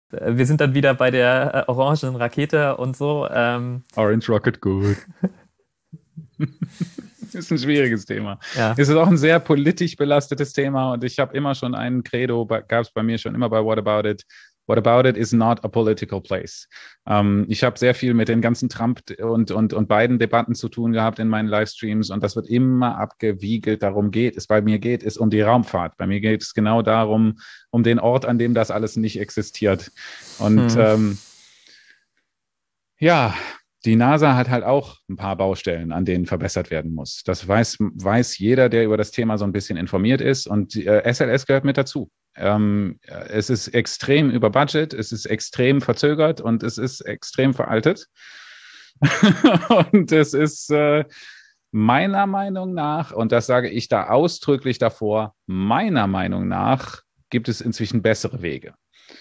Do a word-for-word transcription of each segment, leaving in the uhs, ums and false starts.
wir sind dann wieder bei der äh, orangen Rakete und so. Ähm. Orange Rocket, gut. Das ist ein schwieriges Thema. Ja. Es ist auch ein sehr politisch belastetes Thema und ich habe immer schon einen Credo, gab es bei mir schon immer bei What About It. What About It is not a political place. Ähm, ich habe sehr viel mit den ganzen Trump- und, und, und Biden-Debatten zu tun gehabt in meinen Livestreams und das wird immer abgewiegelt. Darum geht es. Bei mir geht es um die Raumfahrt. Bei mir geht es genau darum, um den Ort, an dem das alles nicht existiert. Und hm. ähm, ja, die NASA hat halt auch ein paar Baustellen, an denen verbessert werden muss. Das weiß, weiß jeder, der über das Thema so ein bisschen informiert ist. Und äh, S L S gehört mit dazu. Ähm, es ist extrem über Budget, es ist extrem verzögert und es ist extrem veraltet. Und es ist äh, meiner Meinung nach, und das sage ich da ausdrücklich davor, meiner Meinung nach gibt es inzwischen bessere Wege.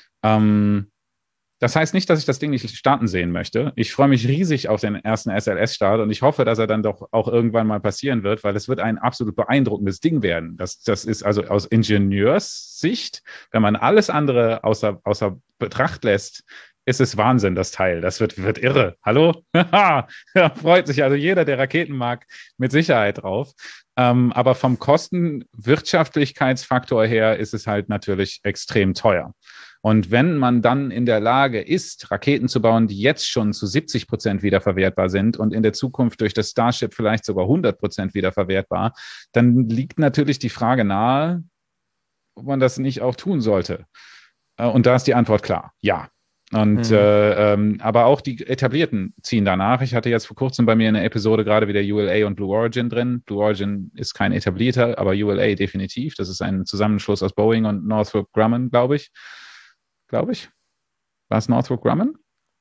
Ähm, Das heißt nicht, dass ich das Ding nicht starten sehen möchte. Ich freue mich riesig auf den ersten S L S-Start und ich hoffe, dass er dann doch auch irgendwann mal passieren wird, weil es wird ein absolut beeindruckendes Ding werden. Das, das ist also aus Ingenieurssicht, wenn man alles andere außer, außer Betracht lässt, ist es Wahnsinn, das Teil. Das wird, wird irre. Hallo? Da freut sich also jeder, der Raketen mag, mit Sicherheit drauf. Ähm, aber vom Kostenwirtschaftlichkeitsfaktor her ist es halt natürlich extrem teuer. Und wenn man dann in der Lage ist, Raketen zu bauen, die jetzt schon zu siebzig Prozent wiederverwertbar sind und in der Zukunft durch das Starship vielleicht sogar hundert Prozent wiederverwertbar, dann liegt natürlich die Frage nahe, ob man das nicht auch tun sollte. Und da ist die Antwort klar, ja. Und mhm. äh, ähm, aber auch die Etablierten ziehen danach. Ich hatte jetzt vor kurzem bei mir in der Episode gerade wieder U L A und Blue Origin drin. Blue Origin ist kein etablierter, aber U L A definitiv. Das ist ein Zusammenschluss aus Boeing und Northrop Grumman, glaube ich. Glaube ich. War es Northrop Grumman?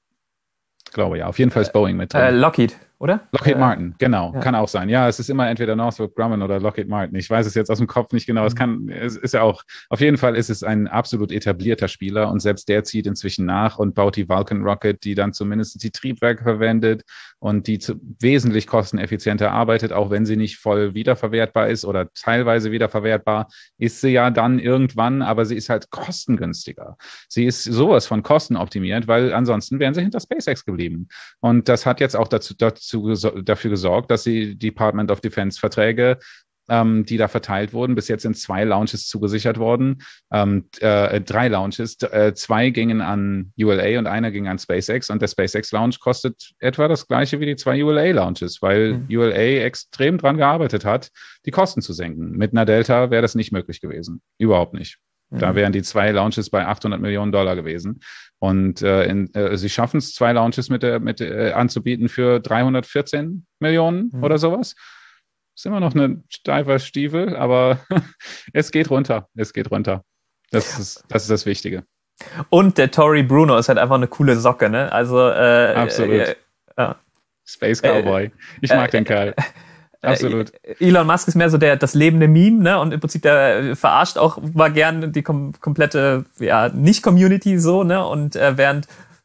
Ich glaube ja. Auf jeden Fall ist Boeing mit drin. Äh, Lockheed, oder? Lockheed äh, Martin, genau. Ja. Kann auch sein. Ja, es ist immer entweder Northrop Grumman oder Lockheed Martin. Ich weiß es jetzt aus dem Kopf nicht genau. Es kann, es ist ja auch, auf jeden Fall ist es ein absolut etablierter Spieler und selbst der zieht inzwischen nach und baut die Vulcan Rocket, die dann zumindest die Triebwerke verwendet und die zu, wesentlich kosteneffizienter arbeitet, auch wenn sie nicht voll wiederverwertbar ist oder teilweise wiederverwertbar, ist sie ja dann irgendwann, aber sie ist halt kostengünstiger. Sie ist sowas von kostenoptimiert, weil ansonsten wären sie hinter SpaceX geblieben. Und das hat jetzt auch dazu, dazu dafür gesorgt, dass die Department of Defense Verträge, ähm, die da verteilt wurden, bis jetzt sind zwei Launches zugesichert worden, ähm, äh, drei Launches, äh, zwei gingen an U L A und einer ging an SpaceX und der SpaceX Launch kostet etwa das gleiche wie die zwei U L A Launches, weil mhm. U L A extrem dran gearbeitet hat, die Kosten zu senken. Mit einer Delta wäre das nicht möglich gewesen. Überhaupt nicht. Da wären die zwei Launches bei achthundert Millionen Dollar gewesen. Und äh, in, äh, sie schaffen es, zwei Launches mit, äh, mit äh, anzubieten für dreihundertvierzehn Millionen mhm. oder sowas. Ist immer noch ein steifer Stiefel, aber es geht runter. Es geht runter. Das ist, das ist das Wichtige. Und der Tory Bruno ist halt einfach eine coole Socke, ne? Also äh, absolut. Äh, äh, Space Cowboy. Äh, ich mag äh, den Kerl. Absolut. Elon Musk ist mehr so der das lebende Meme, ne? Und im Prinzip der verarscht auch mal gern die kom- komplette ja Nicht-Community so, ne? Und äh, während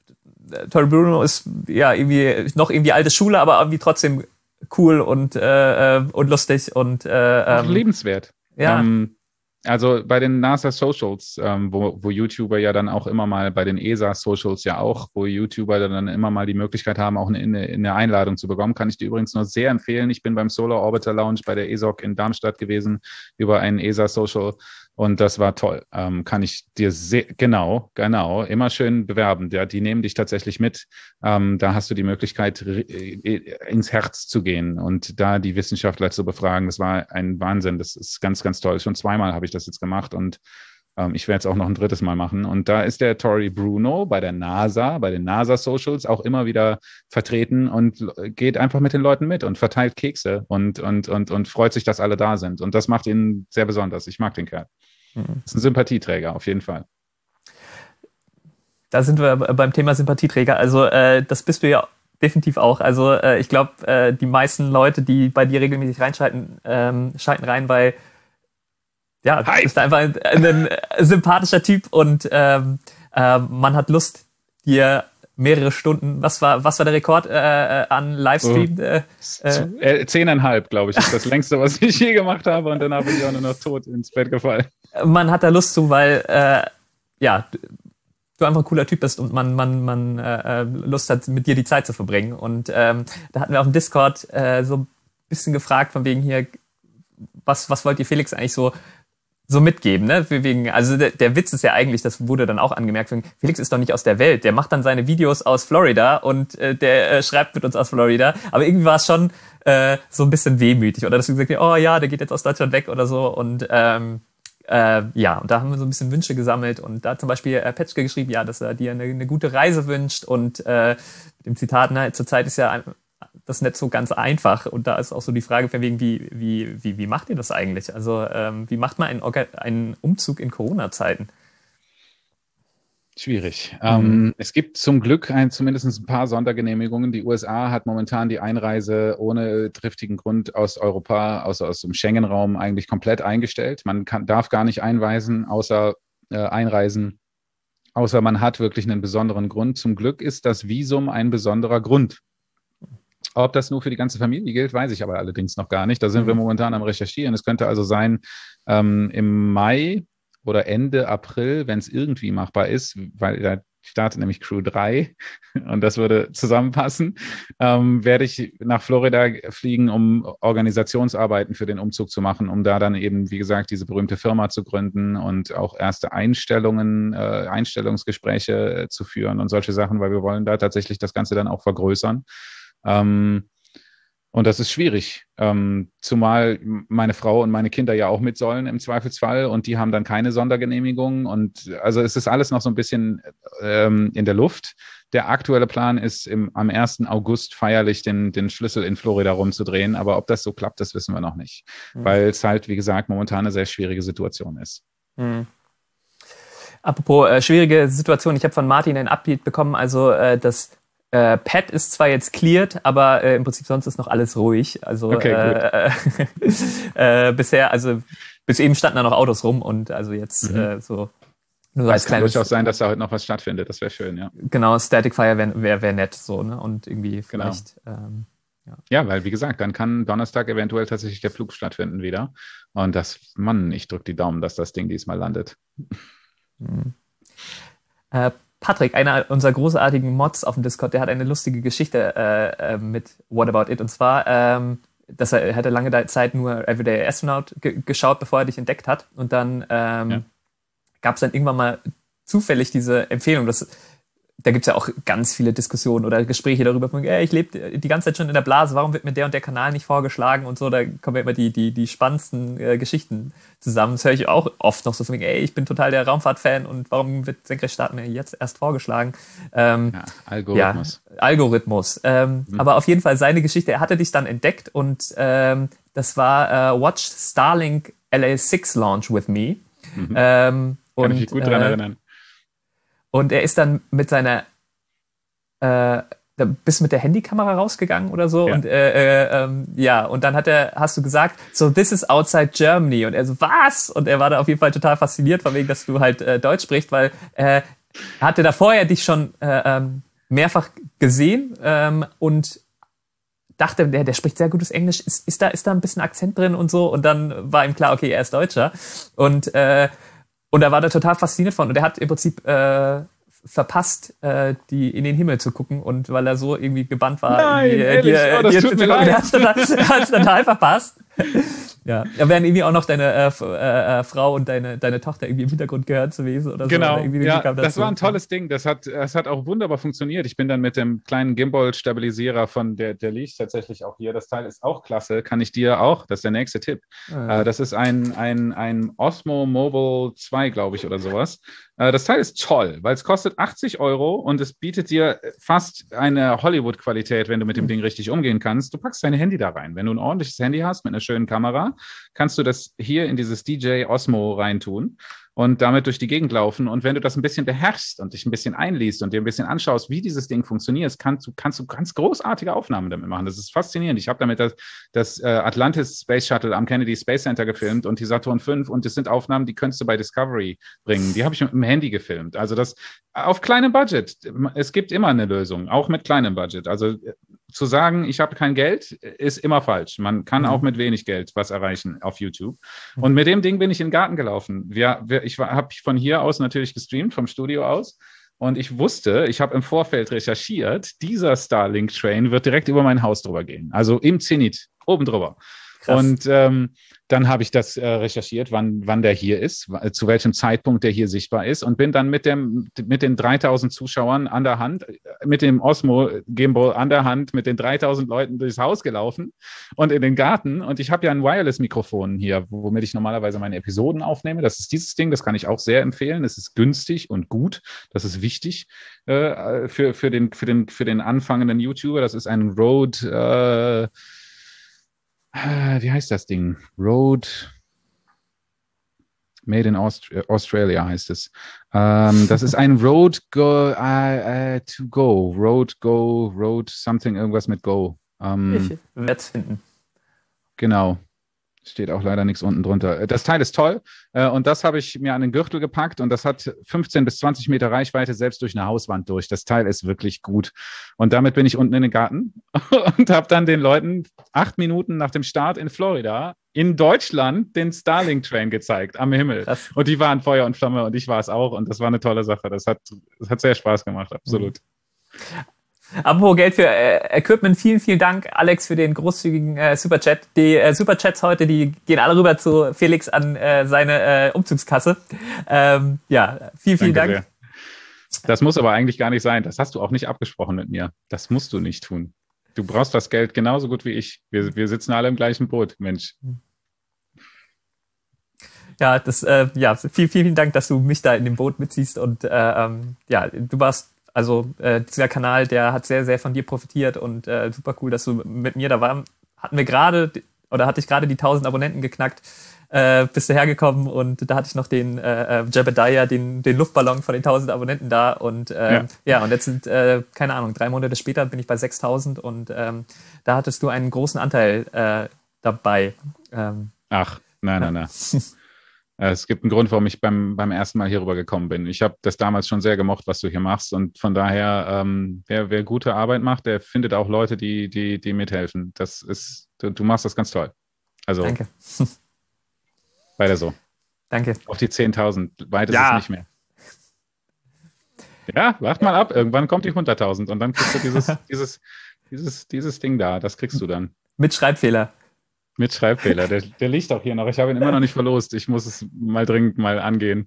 äh, Tory Bruno ist ja irgendwie noch irgendwie alte Schule, aber irgendwie trotzdem cool und äh, und lustig und äh, auch lebenswert. Ja. Ähm, also bei den NASA Socials, ähm, wo, wo YouTuber ja dann auch immer mal, bei den E S A Socials ja auch, wo YouTuber dann immer mal die Möglichkeit haben, auch eine, eine Einladung zu bekommen, kann ich dir übrigens nur sehr empfehlen. Ich bin beim Solar Orbiter Lounge bei der E S O C in Darmstadt gewesen, über einen E S A Social und das war toll. Ähm, kann ich dir sehr, genau, genau, immer schön bewerben. Ja, die nehmen dich tatsächlich mit. Ähm, da hast du die Möglichkeit, ins Herz zu gehen und da die Wissenschaftler zu befragen. Das war ein Wahnsinn. Das ist ganz, ganz toll. Schon zweimal habe ich das jetzt gemacht und ähm, ich werde es auch noch ein drittes Mal machen. Und da ist der Tory Bruno bei der NASA, bei den NASA Socials auch immer wieder vertreten und geht einfach mit den Leuten mit und verteilt Kekse und, und, und, und freut sich, dass alle da sind. Und das macht ihn sehr besonders. Ich mag den Kerl. Mhm. Ist ein Sympathieträger, auf jeden Fall. Da sind wir beim Thema Sympathieträger. Also äh, das bist du ja definitiv auch. Also äh, ich glaube, äh, die meisten Leute, die bei dir regelmäßig reinschalten, ähm, schalten rein, weil ja, du bist einfach ein, ein sympathischer Typ und ähm, äh, man hat Lust, dir mehrere Stunden, was war was war der Rekord äh, an Livestream? Oh. Äh, äh, Zehneinhalb, glaube ich, ist das längste, was ich je gemacht habe und danach bin ich auch nur noch tot ins Bett gefallen. Man hat da Lust zu, weil äh, ja, du einfach ein cooler Typ bist und man, man, man äh, Lust hat, mit dir die Zeit zu verbringen. Und ähm, da hatten wir auf dem Discord äh, so ein bisschen gefragt, von wegen hier, was, was wollt ihr Felix eigentlich so so mitgeben, ne? Wegen, also der, der Witz ist ja eigentlich, das wurde dann auch angemerkt, Felix ist doch nicht aus der Welt, der macht dann seine Videos aus Florida und äh, der äh, schreibt mit uns aus Florida, aber irgendwie war es schon äh, so ein bisschen wehmütig, oder dass wir gesagt haben, oh ja, der geht jetzt aus Deutschland weg oder so und ähm, äh, ja, und da haben wir so ein bisschen Wünsche gesammelt und da hat zum Beispiel äh, Petschke geschrieben, ja, dass er dir eine, eine gute Reise wünscht und äh, mit dem Zitat, ne, zurzeit ist ja ein, das nicht so ganz einfach. Und da ist auch so die Frage, von wegen, wie, wie, wie, wie macht ihr das eigentlich? Also, ähm, wie macht man einen, einen Umzug in Corona-Zeiten? Schwierig. Mhm. Ähm, es gibt zum Glück ein, zumindest ein paar Sondergenehmigungen. Die U S A hat momentan die Einreise ohne triftigen Grund aus Europa, außer aus dem Schengen-Raum, eigentlich komplett eingestellt. Man kann, darf gar nicht einweisen, außer äh, einreisen, außer man hat wirklich einen besonderen Grund. Zum Glück ist das Visum ein besonderer Grund. Ob das nur für die ganze Familie gilt, weiß ich aber allerdings noch gar nicht. Da sind mhm. wir momentan am Recherchieren. Es könnte also sein, ähm, im Mai oder Ende April, wenn es irgendwie machbar ist, weil da startet nämlich Crew drei und das würde zusammenpassen, ähm, werde ich nach Florida fliegen, um Organisationsarbeiten für den Umzug zu machen, um da dann eben, wie gesagt, diese berühmte Firma zu gründen und auch erste Einstellungen, äh, Einstellungsgespräche äh, zu führen und solche Sachen, weil wir wollen da tatsächlich das Ganze dann auch vergrößern. Ähm, und das ist schwierig, ähm, zumal meine Frau und meine Kinder ja auch mit sollen im Zweifelsfall und die haben dann keine Sondergenehmigung und also es ist alles noch so ein bisschen ähm, in der Luft. Der aktuelle Plan ist, im, am ersten August feierlich den, den Schlüssel in Florida rumzudrehen, aber ob das so klappt, das wissen wir noch nicht, mhm. weil es halt, wie gesagt, momentan eine sehr schwierige Situation ist. Mhm. Apropos äh, schwierige Situation, ich habe von Martin ein Update bekommen, also äh, das Äh, Pat ist zwar jetzt cleared, aber äh, im Prinzip sonst ist noch alles ruhig. Also okay, äh, äh, bisher, also bis eben standen da noch Autos rum und also jetzt mhm. äh, so nur so als kleines. Es kann durchaus sein, dass da heute noch was stattfindet. Das wäre schön, ja. Genau, Static Fire wäre wär, wär nett so, ne? Und irgendwie vielleicht. Genau. Ähm, ja. ja, weil wie gesagt, dann kann Donnerstag eventuell tatsächlich der Flug stattfinden wieder. Und das, Mann, ich drücke die Daumen, dass das Ding diesmal landet. Mhm. Äh, Patrick, einer unserer großartigen Mods auf dem Discord, der hat eine lustige Geschichte äh, mit What About It. Und zwar, ähm, dass er, er hatte lange Zeit nur Everyday Astronaut ge- geschaut, bevor er dich entdeckt hat. Und dann ähm, ja. gab es dann irgendwann mal zufällig diese Empfehlung, dass da gibt es ja auch ganz viele Diskussionen oder Gespräche darüber, von, ey, ich lebe die ganze Zeit schon in der Blase, warum wird mir der und der Kanal nicht vorgeschlagen und so, da kommen ja immer die, die, die spannendsten äh, Geschichten zusammen. Das höre ich auch oft noch so von, ey, ich bin total der Raumfahrt-Fan und warum wird Senkrechtstarten mir jetzt erst vorgeschlagen? Ähm, ja, Algorithmus. Ja, Algorithmus. Ähm, mhm. Aber auf jeden Fall seine Geschichte, er hatte dich dann entdeckt und ähm, das war äh, Watch Starlink L A six Launch with Me. Mhm. Ähm, Kann und, ich mich gut dran äh, erinnern. Und er ist dann mit seiner, äh, da bist du mit der Handykamera rausgegangen oder so ja. und äh, äh, ähm, ja, und dann hat er, hast du gesagt, so this is outside Germany und er so, was? Und er war da auf jeden Fall total fasziniert, von wegen, dass du halt äh, Deutsch sprichst, weil äh, er hatte da vorher dich schon äh, ähm, mehrfach gesehen ähm, und dachte, der, der spricht sehr gutes Englisch, ist, ist da ist da ein bisschen Akzent drin und so und dann war ihm klar, okay, er ist Deutscher und äh, Und da war er total fasziniert von. Und er hat im Prinzip äh, verpasst, äh, die in den Himmel zu gucken. Und weil er so irgendwie gebannt war, Nein, die, ehrlich, die, oh, das die, tut die, mir leid. Er hat es total verpasst. Ja, da wären irgendwie auch noch deine äh, äh, Frau und deine, deine Tochter irgendwie im Hintergrund gehört zu lesen oder genau. so. Oder irgendwie ja, das war ein tolles Ding. Das hat, das hat auch wunderbar funktioniert. Ich bin dann mit dem kleinen Gimbal-Stabilisierer von der, der liegt tatsächlich auch hier. Das Teil ist auch klasse. Kann ich dir auch, das ist der nächste Tipp. Ah. Äh, das ist ein, ein, ein Osmo Mobile zwei, glaube ich, oder sowas. Äh, das Teil ist toll, weil es kostet achtzig Euro und es bietet dir fast eine Hollywood-Qualität, wenn du mit dem Ding richtig umgehen kannst. Du packst dein Handy da rein. Wenn du ein ordentliches Handy hast mit einer schönen Kamera, kannst du das hier in dieses D J Osmo reintun und damit durch die Gegend laufen. Und wenn du das ein bisschen beherrschst und dich ein bisschen einliest und dir ein bisschen anschaust, wie dieses Ding funktioniert, kannst du, kannst du ganz großartige Aufnahmen damit machen. Das ist faszinierend. Ich habe damit das, das äh, Atlantis Space Shuttle am Kennedy Space Center gefilmt und die Saturn fünf und das sind Aufnahmen, die könntest du bei Discovery bringen. Die habe ich mit dem Handy gefilmt. Also das auf kleinem Budget. Es gibt immer eine Lösung, auch mit kleinem Budget. Also zu sagen, ich habe kein Geld, ist immer falsch. Man kann mhm. auch mit wenig Geld was erreichen auf YouTube. Mhm. Und mit dem Ding bin ich in den Garten gelaufen. Wir, wir, ich habe von hier aus natürlich gestreamt, vom Studio aus. Und ich wusste, ich habe im Vorfeld recherchiert, dieser Starlink-Train wird direkt über mein Haus drüber gehen. Also im Zenit, oben drüber. Krass. Und ähm, dann habe ich das äh, recherchiert, wann, wann der hier ist, zu welchem Zeitpunkt der hier sichtbar ist und bin dann mit, dem, mit den dreitausend Zuschauern an der Hand, mit dem Osmo Gimbal an der Hand, mit den dreitausend Leuten durchs Haus gelaufen und in den Garten. Und ich habe ja ein Wireless-Mikrofon hier, womit ich normalerweise meine Episoden aufnehme. Das ist dieses Ding, das kann ich auch sehr empfehlen. Es ist günstig und gut. Das ist wichtig äh, für, für, den, für, den, für den anfangenden YouTuber. Das ist ein Rode... Äh, wie heißt das Ding? Rode Made in Aust- Australia heißt es. Ähm, das ist ein Rode Go uh, uh, to Go. Rode Go, Rode something, irgendwas mit Go. Ähm, ich werde es finden. Genau. Steht auch leider nichts unten drunter. Das Teil ist toll äh, und das habe ich mir an den Gürtel gepackt und das hat fünfzehn bis zwanzig Meter Reichweite selbst durch eine Hauswand durch. Das Teil ist wirklich gut. Und damit bin ich unten in den Garten und habe dann den Leuten acht Minuten nach dem Start in Florida in Deutschland den Starlink-Train gezeigt am Himmel. Krass. Und die waren Feuer und Flamme und ich war es auch und das war eine tolle Sache. Das hat, das hat sehr Spaß gemacht, absolut. Mhm. Apropos Geld für äh, Equipment, vielen, vielen Dank, Alex, für den großzügigen äh, Superchat. Die äh, Superchats heute, die gehen alle rüber zu Felix an äh, seine äh, Umzugskasse. Ähm, ja, vielen, vielen Danke Dank. Sehr. Das muss aber eigentlich gar nicht sein. Das hast du auch nicht abgesprochen mit mir. Das musst du nicht tun. Du brauchst das Geld genauso gut wie ich. Wir, wir sitzen alle im gleichen Boot, Mensch. Ja, das, äh, ja, vielen, vielen Dank, dass du mich da in dem Boot mitziehst und äh, ähm, ja, du warst Also äh, dieser Kanal, der hat sehr, sehr von dir profitiert und äh, super cool, dass du mit mir da warst. Hatten wir gerade, oder hatte ich gerade die tausend Abonnenten geknackt, äh, bist du hergekommen und da hatte ich noch den äh, Jebediah, den, den Luftballon von den tausend Abonnenten da und äh, ja. ja, und jetzt sind, äh, keine Ahnung, drei Monate später bin ich bei sechstausend und ähm, da hattest du einen großen Anteil äh, dabei. Ähm, Ach, nein, nein, nein. Es gibt einen Grund, warum ich beim, beim ersten Mal hier rüber gekommen bin. Ich habe das damals schon sehr gemocht, was du hier machst. Und von daher, ähm, wer, wer gute Arbeit macht, der findet auch Leute, die, die, die mithelfen. Das ist, du, du machst das ganz toll. Also, Danke. Weiter so. Danke. Auf die zehntausend. Weit ist ja. es nicht mehr. Ja, wart mal ab. Irgendwann kommt die hunderttausend und dann kriegst du dieses, dieses, dieses, dieses Ding da. Das kriegst du dann. Mit Schreibfehler. Mit Schreibfehler. Der, der liegt auch hier noch. Ich habe ihn immer noch nicht verlost. Ich muss es mal dringend mal angehen.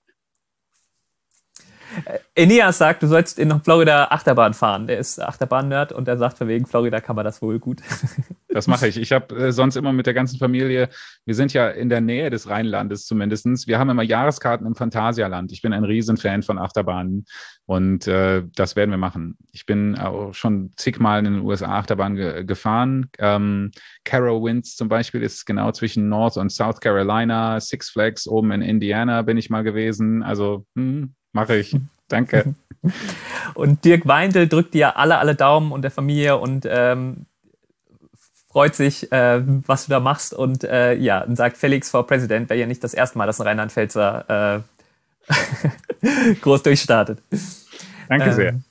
Eneas sagt, du sollst in Florida Achterbahn fahren. Der ist Achterbahn-Nerd und er sagt, wegen Florida kann man das wohl gut. Das mache ich. Ich habe äh, sonst immer mit der ganzen Familie, wir sind ja in der Nähe des Rheinlandes zumindestens. Wir haben immer Jahreskarten im Phantasialand. Ich bin ein Riesenfan von Achterbahnen und äh, das werden wir machen. Ich bin auch schon zigmal in den U S A Achterbahn ge- gefahren. Ähm, Carowinds zum Beispiel ist genau zwischen North und South Carolina. Six Flags oben in Indiana bin ich mal gewesen. Also, hm, mache ich. Danke. Und Dirk Weindl drückt dir alle, alle Daumen und der Familie und ähm, freut sich, äh, was du da machst und äh, ja, und sagt, Felix for President wäre ja nicht das erste Mal, dass ein Rheinland-Pfälzer äh, groß durchstartet. Danke sehr. Ähm,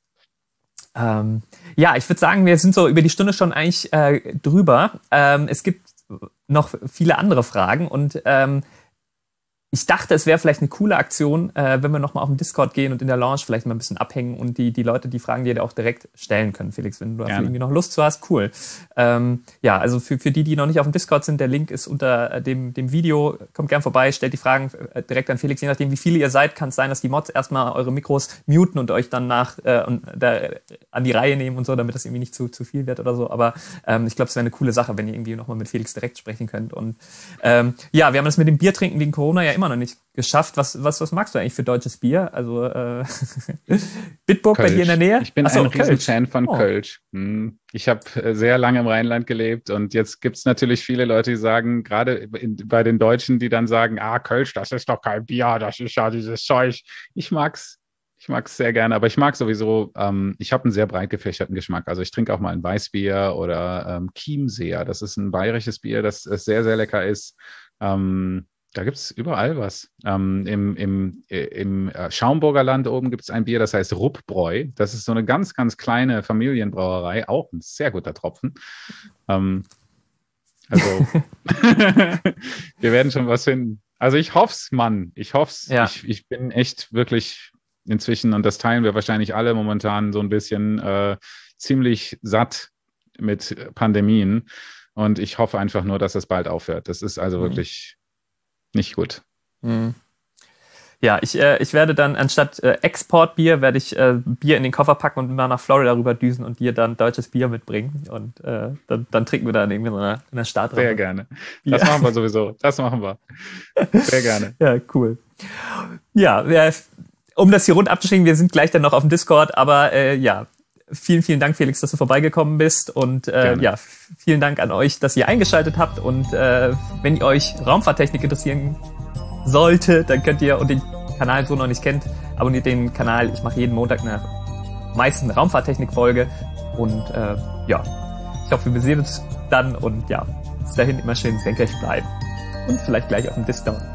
ähm, ja, ich würde sagen, wir sind so über die Stunde schon eigentlich äh, drüber. Ähm, es gibt noch viele andere Fragen und ähm, ich dachte, es wäre vielleicht eine coole Aktion, äh, wenn wir nochmal auf den Discord gehen und in der Lounge vielleicht mal ein bisschen abhängen und die, die Leute die Fragen dir auch direkt stellen können, Felix, wenn du da irgendwie noch Lust zu hast, cool. Ähm, ja, also für, für die, die noch nicht auf dem Discord sind, der Link ist unter dem, dem Video. Kommt gern vorbei, stellt die Fragen direkt an Felix. Je nachdem, wie viele ihr seid, kann es sein, dass die Mods erstmal eure Mikros muten und euch dann nach äh, und da, an die Reihe nehmen und so, damit das irgendwie nicht zu, zu viel wird oder so. Aber ähm, ich glaube, es wäre eine coole Sache, wenn ihr irgendwie nochmal mit Felix direkt sprechen könnt. Und ähm, ja, wir haben das mit dem Biertrinken wegen Corona ja immer noch nicht geschafft. Was, was, was magst du eigentlich für deutsches Bier? Also äh, Bitburg Kölsch. Bei dir in der Nähe? Ich bin Achso, ein Kölsch. Riesenfan von oh. Kölsch. Ich habe sehr lange im Rheinland gelebt und jetzt gibt es natürlich viele Leute, die sagen, gerade bei den Deutschen, die dann sagen, ah, Kölsch, das ist doch kein Bier, das ist ja dieses Zeug. Ich mag's. Ich mag es sehr gerne, aber ich mag sowieso, ähm, ich habe einen sehr breit gefächerten Geschmack. Also ich trinke auch mal ein Weißbier oder ähm, Chiemseer. Das ist ein bayerisches Bier, das, das sehr, sehr lecker ist. Ähm, Da gibt es überall was. Ähm, Im im, im Schaumburger Land oben gibt es ein Bier, das heißt Ruppbräu. Das ist so eine ganz, ganz kleine Familienbrauerei. Auch ein sehr guter Tropfen. Ähm, also, wir werden schon was finden. Also ich hoff's, Mann. Ich hoff's. Ja. Ich, ich bin echt wirklich inzwischen, und das teilen wir wahrscheinlich alle momentan so ein bisschen, äh, ziemlich satt mit Pandemien. Und ich hoffe einfach nur, dass das bald aufhört. Das ist also mhm. wirklich nicht gut. Mhm. Ja, ich, äh, ich werde dann anstatt äh, Exportbier, werde ich äh, Bier in den Koffer packen und mal nach Florida rüber düsen und dir dann deutsches Bier mitbringen. Und äh, dann, dann trinken wir da irgendwie in einer, in einer Startrampe. Sehr gerne. Das ja. machen wir sowieso. Das machen wir. Sehr gerne. Ja, cool. Ja, ja, um das hier rund abzuschicken, wir sind gleich dann noch auf dem Discord, aber äh, ja, vielen, vielen Dank, Felix, dass du vorbeigekommen bist. Und äh, ja, vielen Dank an euch, dass ihr eingeschaltet habt. Und äh, wenn ihr euch Raumfahrttechnik interessieren sollte, dann könnt ihr, und den Kanal so noch nicht kennt, abonniert den Kanal. Ich mache jeden Montag eine meisten Raumfahrttechnik-Folge. Und äh, ja, ich hoffe, wir sehen uns dann. Und ja, bis dahin immer schön senkrecht bleiben. Und vielleicht gleich auf dem Discord.